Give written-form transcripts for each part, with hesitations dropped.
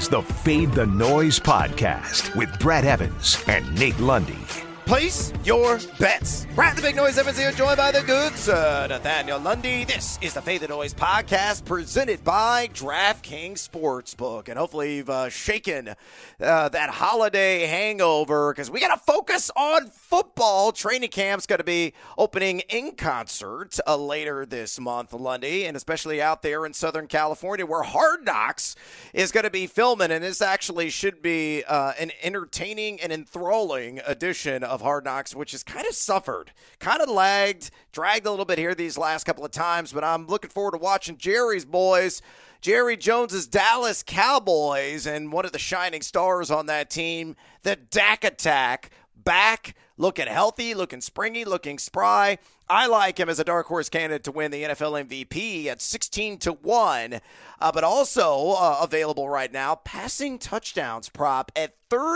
the Fade the Noise podcast with Brad Evans and Nate Lundy. Place your bets. Brad the Big Noise Evans here, joined by the good sir, Nathaniel Lundy. This is the Fade the Noise podcast presented by DraftKings Sportsbook. And hopefully you've shaken that holiday hangover because we got to focus on football. Training camp's going to be opening in concert later this month, Lundy, and especially out there in Southern California where Hard Knocks is going to be filming. And this actually should be an entertaining and enthralling edition of Hard Knocks, which has kind of suffered, kind of lagged, dragged a little bit here these last couple of times, but I'm looking forward to watching Jerry's boys, Jerry Jones's Dallas Cowboys, and one of the shining stars on that team, the Dak Attack, back, looking healthy, looking springy, looking spry. I like him as a dark horse candidate to win the NFL MVP at 16-1, but also available right now, passing touchdowns prop at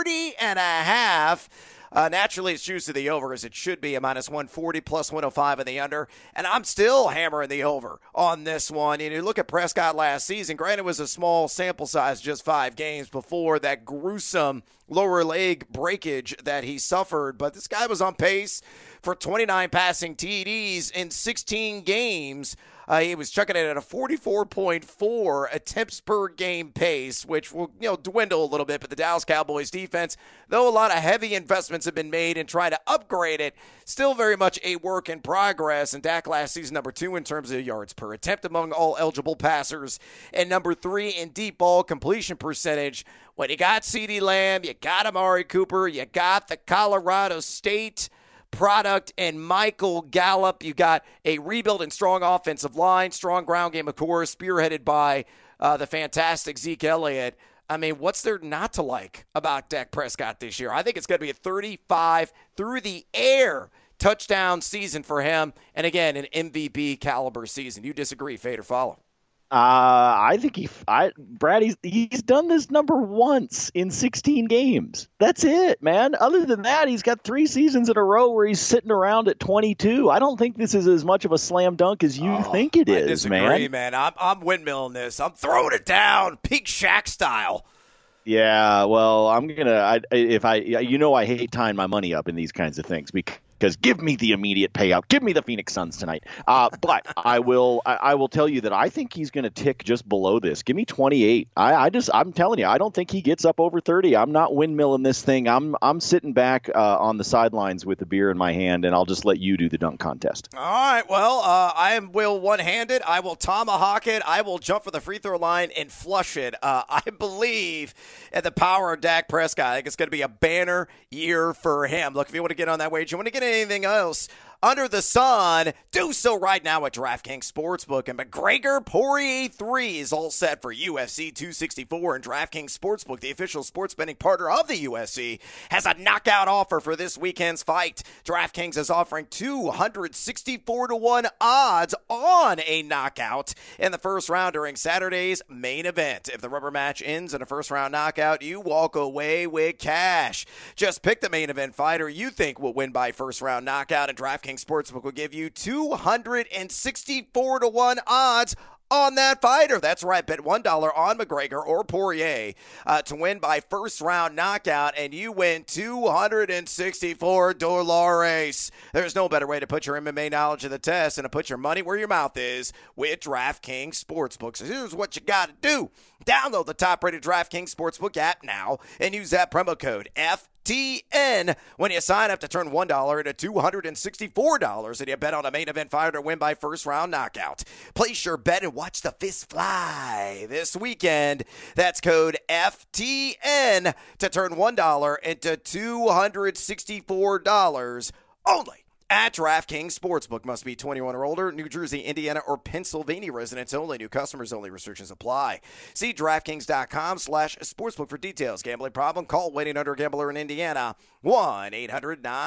30.5. Naturally, it's juice to the over, as it should be, a minus 140, plus 105 in the under. And I'm still hammering the over on this one. You look at Prescott last season. Granted, it was a small sample size, just 5 games before that gruesome lower leg breakage that he suffered. But this guy was on pace for 29 passing TDs in 16 games. He was chucking it at a 44.4 attempts per game pace, which will dwindle a little bit. But the Dallas Cowboys defense, though a lot of heavy investments have been made in trying to upgrade it, still very much a work in progress. And Dak last season, number 2 in terms of yards per attempt among all eligible passers, and number 3 in deep ball completion percentage. When you got CeeDee Lamb, you got Amari Cooper, you got the Colorado State product and Michael Gallup. You got a rebuild and strong offensive line, strong ground game, of course, spearheaded by the fantastic Zeke Elliott. I mean, what's there not to like about Dak Prescott this year? I think it's going to be a 35 through the air touchdown season for him. And again, an MVP caliber season. You disagree, fade or follow? I think Brad, he's done this number once in 16 games. That's it, man. Other than that, he's got 3 seasons in a row where he's sitting around at 22. I don't think this is as much of a slam dunk as you think it is, disagree, man. I'm windmilling this. I'm throwing it down, peak Shaq style. Yeah, well, I hate tying my money up in these kinds of things because give me the immediate payout. Give me the Phoenix Suns tonight. But I will tell you that I think he's going to tick just below this. Give me 28. I'm telling you, I don't think he gets up over 30. I'm not windmilling this thing. I'm sitting back on the sidelines with a beer in my hand, and I'll just let you do the dunk contest. All right. Well, I will one-handed. I will tomahawk it. I will jump for the free throw line and flush it. I believe in the power of Dak Prescott. I think it's going to be a banner year for him. Look, if you want to get on that wage, you want to get anything else under the sun, do so right now at DraftKings Sportsbook. And McGregor Poirier 3 is all set for UFC 264. And DraftKings Sportsbook, the official sports betting partner of the UFC, has a knockout offer for this weekend's fight. DraftKings is offering 264-1 odds on a knockout in the first round during Saturday's main event. If the rubber match ends in a first-round knockout, you walk away with cash. Just pick the main event fighter you think will win by first-round knockout, and DraftKings Sportsbook will give you 264-1 odds on that fighter. That's right. Bet $1 on McGregor or Poirier to win by first round knockout, and you win $264. There's no better way to put your MMA knowledge to the test and to put your money where your mouth is with DraftKings Sportsbook. So here's what you got to do. Download the top-rated DraftKings Sportsbook app now and use that promo code FTN when you sign up to turn $1 into $264, and you bet on a main event fighter to win by first round knockout. Place your bet and watch the fist fly this weekend. That's code FTN to turn $1 into $264 only at DraftKings Sportsbook. Must be 21 or older. New Jersey, Indiana, or Pennsylvania residents only. New customers only. Restrictions apply. See DraftKings.com/sportsbook for details. Gambling problem? Call Waiting Under Gambler in Indiana.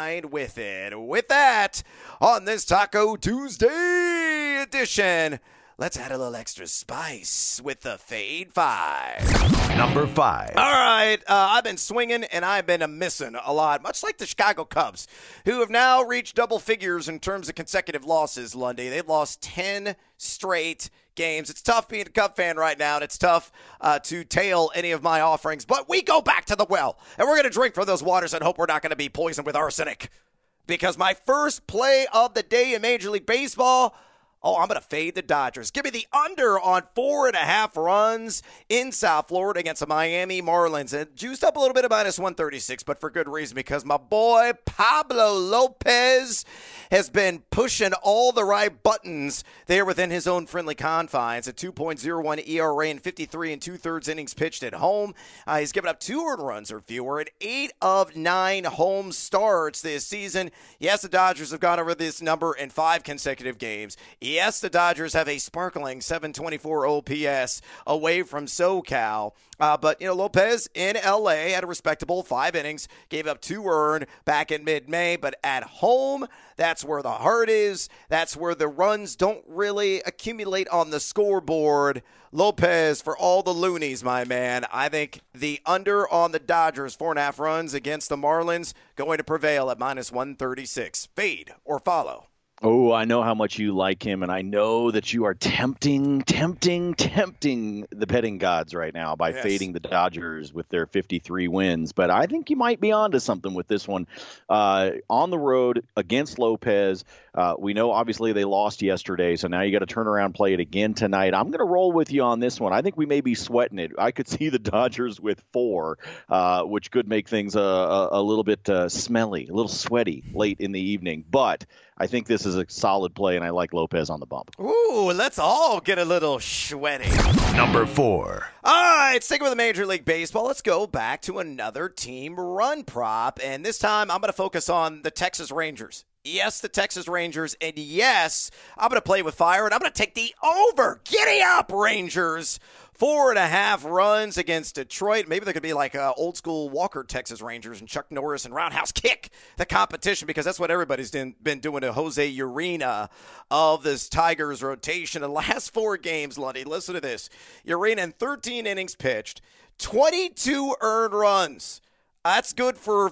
1-800-9-WITH-IT. With that, on this Taco Tuesday edition, let's add a little extra spice with the Fade 5. Number 5. All right, I've been swinging and I've been missing a lot, much like the Chicago Cubs, who have now reached double figures in terms of consecutive losses, Lundy. They've lost 10 straight games. It's tough being a Cub fan right now, and it's tough to tail any of my offerings, but we go back to the well, and we're going to drink from those waters and hope we're not going to be poisoned with arsenic. Because my first play of the day in Major League Baseball, I'm going to fade the Dodgers. Give me the under on 4.5 runs in South Florida against the Miami Marlins. And juiced up a little bit at minus 136, but for good reason, because my boy Pablo Lopez has been pushing all the right buttons there within his own friendly confines. A 2.01 ERA and 53 2/3 innings pitched at home. He's given up 2 earned runs or fewer in 8 of 9 home starts this season. Yes, the Dodgers have gone over this number in 5 consecutive games. Yes, the Dodgers have a sparkling 724 OPS away from SoCal. But, Lopez in L.A. had a respectable 5 innings, gave up 2 earned back in mid-May. But at home, that's where the heart is. That's where the runs don't really accumulate on the scoreboard. Lopez, for all the loonies, my man, I think the under on the Dodgers, 4.5 runs against the Marlins, going to prevail at minus 136. Fade or follow? Oh, I know how much you like him, and I know that you are tempting the betting gods right now by fading the Dodgers with their 53 wins. But I think you might be onto something with this one. On the road against Lopez, we know obviously they lost yesterday, so now you got to turn around and play it again tonight. I'm going to roll with you on this one. I think we may be sweating it. I could see the Dodgers with 4, which could make things a little bit smelly, a little sweaty late in the evening. But I think this is a solid play, and I like Lopez on the bump. Ooh, let's all get a little sweaty. Number 4. All right, sticking with the Major League Baseball, let's go back to another team run prop. And this time I'm going to focus on the Texas Rangers. Yes, the Texas Rangers. And yes, I'm going to play with fire, and I'm going to take the over. Giddy up, Rangers. 4.5 runs against Detroit. Maybe there could be like old school Walker Texas Rangers and Chuck Norris and roundhouse kick the competition, because that's what everybody's been doing to Jose Urena of this Tigers rotation. The last 4 games, Lundy, listen to this. Urena in 13 innings pitched, 22 earned runs. That's good for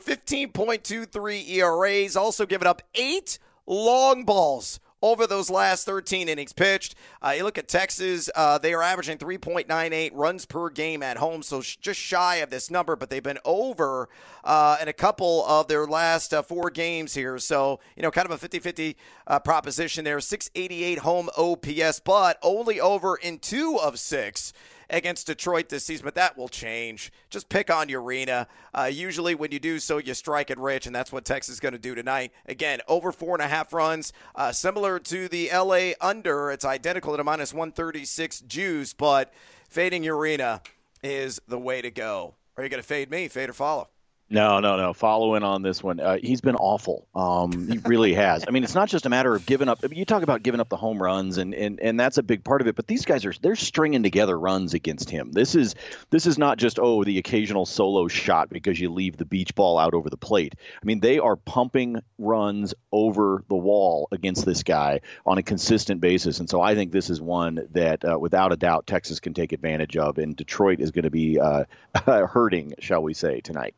15.23 ERAs. Also given up 8 long balls over those last 13 innings pitched. You look at Texas, they are averaging 3.98 runs per game at home, so just shy of this number, but they've been over in a couple of their last 4 games here. So, kind of a 50-50 proposition there. 688 home OPS, but only over in 2 of 6 against Detroit this season, but that will change. Just pick on Urena. Usually when you do so, you strike it rich, and that's what Texas is going to do tonight. Again, over 4.5 runs, similar to the L.A. under. It's identical to minus 136 juice, but fading Urena is the way to go. Are you going to fade me? Fade or follow? No. Following on this one. He's been awful. He really has. I mean, it's not just a matter of giving up. I mean, you talk about giving up the home runs, and that's a big part of it. But these guys they're stringing together runs against him. This is not just, the occasional solo shot because you leave the beach ball out over the plate. I mean, they are pumping runs over the wall against this guy on a consistent basis. And so I think this is one that, without a doubt, Texas can take advantage of, and Detroit is going to be hurting, shall we say, tonight.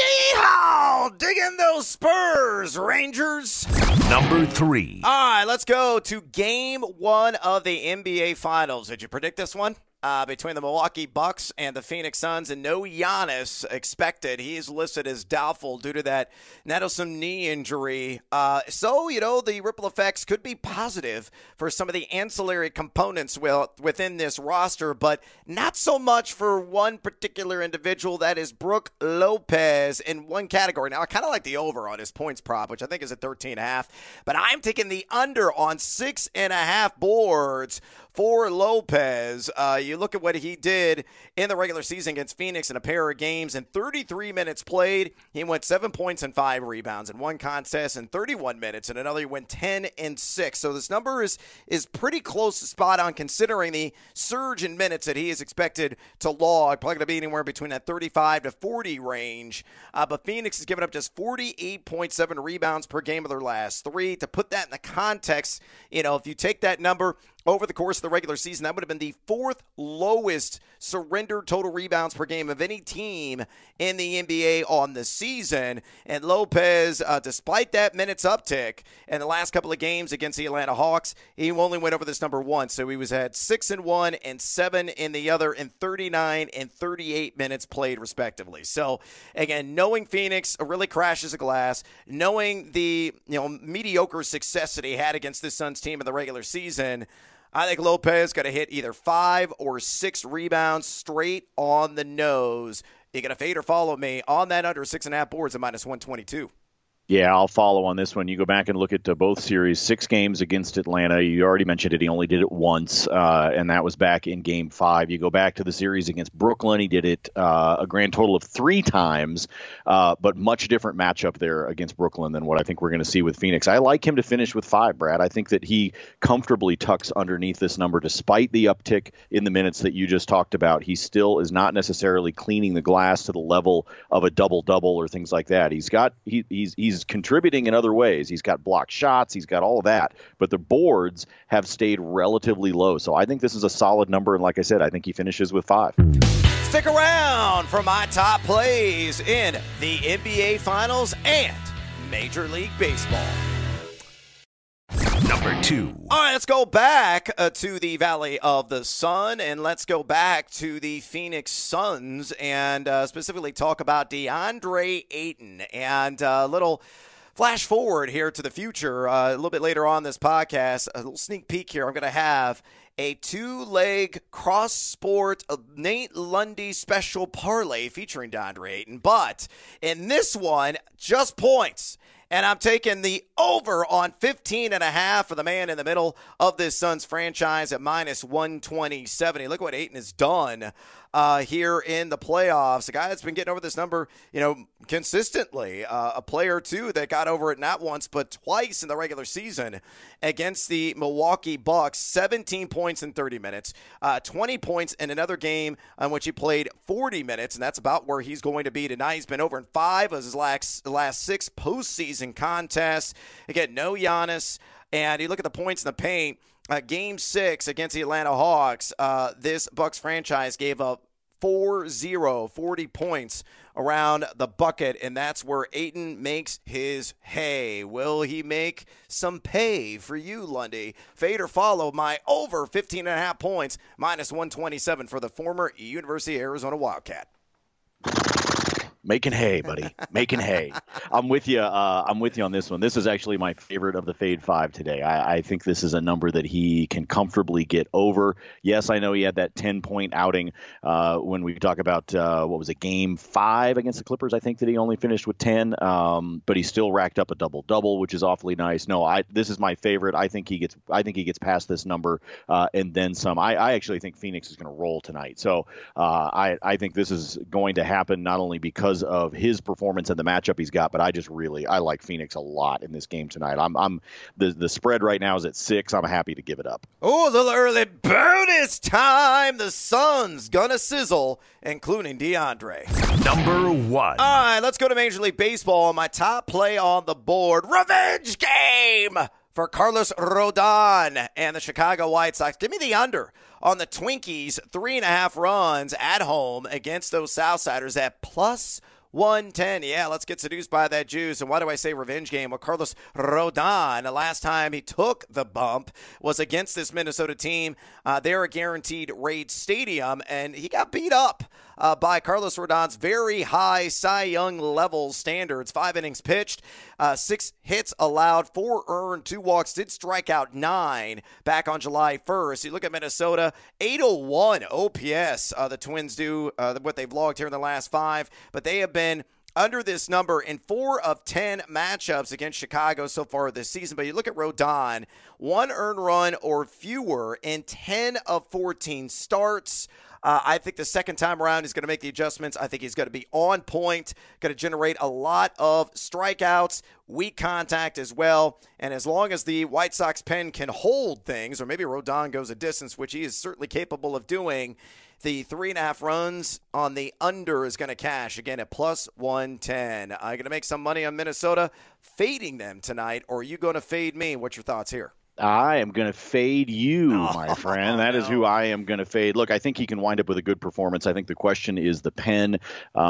Yeehaw! Dig in those Spurs, Rangers. Number 3. All right, let's go to Game 1 of the NBA Finals. Did you predict this one? Between the Milwaukee Bucks and the Phoenix Suns, and no Giannis expected. He is listed as doubtful due to that Nelson knee injury. So, the ripple effects could be positive for some of the ancillary components within this roster, but not so much for one particular individual. That is Brook Lopez in one category. Now, I kind of like the over on his points prop, which I think is at 13.5, but I'm taking the under on 6.5 boards for Lopez. You look at what he did in the regular season against Phoenix in a pair of games. In 33 minutes played, he went 7 points and 5 rebounds. In one contest, in 31 minutes, and another he went 10 and 6. So this number is pretty close to spot on, considering the surge in minutes that he is expected to log. Probably going to be anywhere between that 35 to 40 range. But Phoenix has given up just 48.7 rebounds per game of their last 3. To put that in the context, if you take that number over the course of the regular season. That would have been the fourth lowest surrendered total rebounds per game of any team in the NBA on the season. And Lopez, despite that minutes uptick in the last couple of games against the Atlanta Hawks, he only went over this number once. So he was at 6 in one and 7 in the other, and 39 and 38 minutes played respectively. So again, knowing Phoenix really crashes the glass, knowing the mediocre success that he had against this Suns team in the regular season, I think Lopez got to hit either 5 or 6 rebounds straight on the nose. You got to fade or follow me on that under 6.5 boards at -122. Yeah, I'll follow on this one. You go back and look at both series, 6 games against Atlanta. You already mentioned it. He only did it once, and that was back in Game 5. You go back to the series against Brooklyn. He did it a grand total of 3 times, but much different matchup there against Brooklyn than what I think we're going to see with Phoenix. I like him to finish with 5, Brad. I think that he comfortably tucks underneath this number despite the uptick in the minutes that you just talked about. He still is not necessarily cleaning the glass to the level of a double-double or things like that. He's contributing in other ways. He's got blocked shots. He's got all of that. But the boards have stayed relatively low. So I think this is a solid number. And like I said, I think he finishes with 5. Stick around for my top plays in the NBA Finals and Major League Baseball. Number 2. All right, let's go back to the Valley of the Sun, and let's go back to the Phoenix Suns and specifically talk about DeAndre Ayton. And a little flash forward here to the future, a little bit later on this podcast, a little sneak peek here. I'm going to have a 2-leg cross-sport Nate Lundy special parlay featuring DeAndre Ayton. But in this one, just points. And I'm taking the over on 15.5 for the man in the middle of this Suns franchise at -120.70. Look what Ayton has done here in the playoffs. A guy that's been getting over this number, consistently. A player, too, that got over it not once but twice in the regular season against the Milwaukee Bucks. 17 points in 30 minutes, 20 points in another game in which he played 40 minutes, and that's about where he's going to be tonight. He's been over in 5 of his last 6 postseason contests. Again, no Giannis, and you look at the points in the paint. Game 6 against the Atlanta Hawks, this Bucks franchise gave up 40 points around the bucket, and that's where Ayton makes his hay. Will he make some pay for you, Lundy? Fade or follow my over 15.5 points, -127 for the former University of Arizona Wildcat. Making hay, buddy. Making hay. I'm with you. I'm with you on this one. This is actually my favorite of the Fade 5 today. I think this is a number that he can comfortably get over. Yes, I know he had that 10-point outing when we talk about, Game 5 against the Clippers. I think that he only finished with 10, but he still racked up a double-double, which is awfully nice. No, this is my favorite. I think he gets past this number and then some. I actually think Phoenix is going to roll tonight. So I think this is going to happen not only because of his performance and the matchup he's got, but I like Phoenix a lot in this game tonight. The spread right now is at 6. I'm happy to give it up. Oh, a little early bonus time. The Suns gonna sizzle, including DeAndre. Number 1. All right, let's go to Major League Baseball. My top play on the board, revenge game for Carlos Rodon and the Chicago White Sox. Give me the under on the Twinkies, 3.5 runs at home against those Southsiders at +110. Yeah, let's get seduced by that juice. And why do I say revenge game? Well, Carlos Rodon, the last time he took the bump was against this Minnesota team. They're a guaranteed rate stadium, and he got beat up by Carlos Rodon's very high Cy Young level standards. 5 innings pitched, 6 hits allowed, 4 earned, 2 walks, did strike out 9 back on July 1st. You look at Minnesota, 801 OPS. The Twins do what they've logged here in the last 5, but they have been under this number in 4 of 10 matchups against Chicago so far this season. But you look at Rodon, 1 earned run or fewer in 10 of 14 starts. I think the second time around he's going to make the adjustments. I think he's going to be on point, going to generate a lot of strikeouts, weak contact as well. And as long as the White Sox pen can hold things, or maybe Rodon goes a distance, which he is certainly capable of doing, the 3.5 runs on the under is going to cash, again, at +110. I'm going to make some money on Minnesota, fading them tonight, or are you going to fade me? What's your thoughts here? I am going to fade you, my friend. That is who I am going to fade. Look, I think he can wind up with a good performance. I think the question is the pen.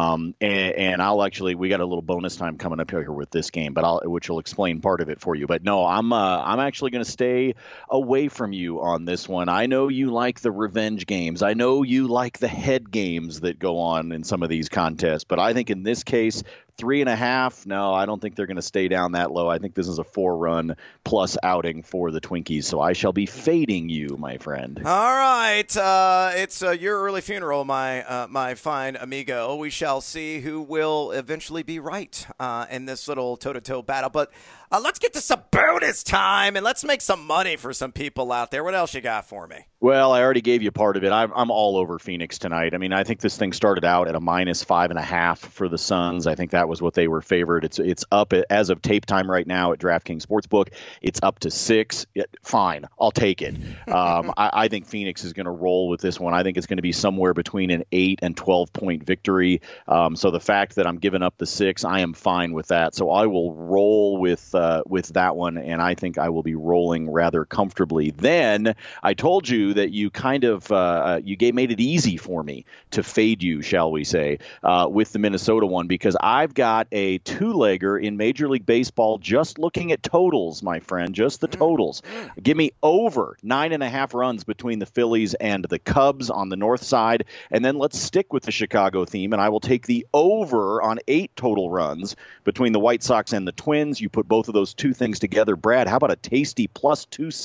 And I'll actually, we got a little bonus time coming up here with this game, which will explain part of it for you. But no, I'm actually going to stay away from you on this one. I know you like the revenge games. I know you like the head games that go on in some of these contests. But I think in this case, 3.5. No, I don't think they're going to stay down that low. I think this is a 4-run plus outing for the Twinkies. So I shall be fading you, my friend. All right. It's your early funeral, my fine amigo. We shall see who will eventually be right in this little toe-to-toe battle. But let's get to some bonus time, and let's make some money for some people out there. What else you got for me? Well, I already gave you part of it. I'm all over Phoenix tonight. I mean, I think this thing started out at a -5.5 for the Suns. I think that was what they were favored. It's up as of tape time right now at DraftKings Sportsbook. It's up to 6. Fine, I'll take it. I think Phoenix is going to roll with this one. I think it's going to be somewhere between an 8 and 12 point victory. So the fact that I'm giving up the 6, I am fine with that. So I will roll with that one, and I think I will be rolling rather comfortably. Then I told you that you kind of made it easy for me to fade you, shall we say, with the Minnesota one, because I've got a 2-legger in Major League Baseball just looking at totals, my friend, just the totals. Give me over 9.5 runs between the Phillies and the Cubs on the north side, and then let's stick with the Chicago theme, and I will take the over on 8 total runs between the White Sox and the Twins. You put both of those two things together. Brad, how about a tasty plus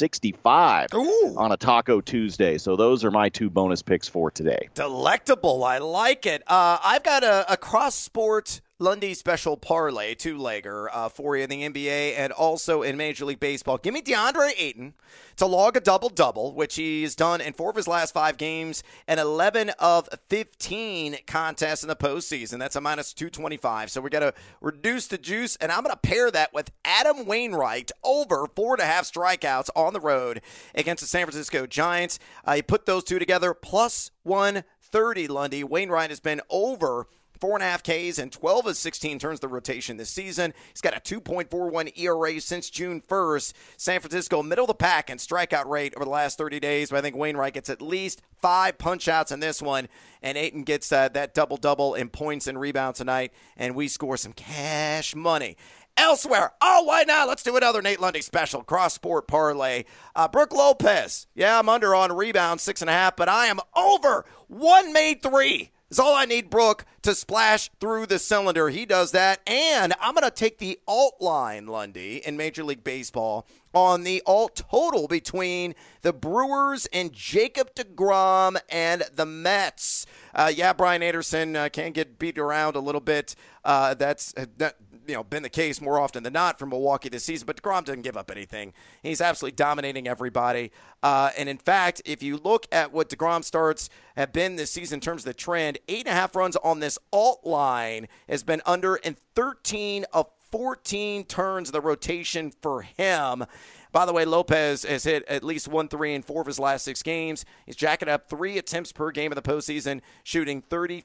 265 on a Taco Tuesday? So those are my 2 bonus picks for today. Delectable. I like it. I've got a cross-sport Lundy special parlay 2-legger for you in the NBA and also in Major League Baseball. Give me DeAndre Ayton to log a double-double, which he's done in 4 of his last 5 games and 11 of 15 contests in the postseason. That's a -225. So we got to reduce the juice, and I'm going to pair that with Adam Wainwright over 4.5 strikeouts on the road against the San Francisco Giants. You put those two together, plus 130, Lundy. Wainwright has been over 4.5 Ks and 12 of 16 turns the rotation this season. He's got a 2.41 ERA since June 1st. San Francisco, middle of the pack in strikeout rate over the last 30 days. But I think Wainwright gets at least 5 punch-outs in this one. And Ayton gets that double-double in points and rebounds tonight. And we score some cash money. Elsewhere, why not? Let's do another Nate Lundy special, cross-sport parlay. Brook Lopez, I'm under on rebounds, 6.5, but I am over 1 made 3. It's all I need Brook to splash through the cylinder. He does that. And I'm going to take the alt line, Lundy, in Major League Baseball on the alt total between the Brewers and Jacob deGrom and the Mets. Brian Anderson can get beat around a little bit. That's been the case more often than not for Milwaukee this season, but deGrom doesn't give up anything. He's absolutely dominating everybody. And in fact, if you look at what deGrom starts have been this season in terms of the trend, 8.5 runs on this alt line has been under in 13 of 14 turns of the rotation for him. By the way, Lopez has hit at least 1-3 in 4 of his last 6 games. He's jacking up 3 attempts per game in the postseason, shooting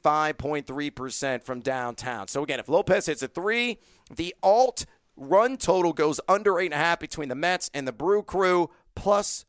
35.3% from downtown. So again, if Lopez hits a 3, the alt run total goes under 8.5 between the Mets and the Brew Crew, plus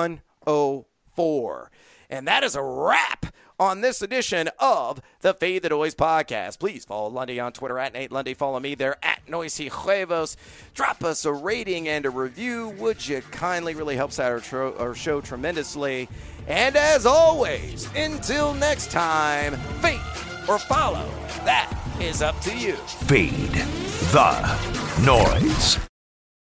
104. And that is a wrap on this edition of the Fade the Noise podcast. Please follow Lundy on Twitter at Nate Lundy. Follow me there at Noisy Huevos. Drop us a rating and a review, would you kindly? Really helps out our show tremendously. And as always, until next time, fade or follow. That is up to you. Fade the Noise.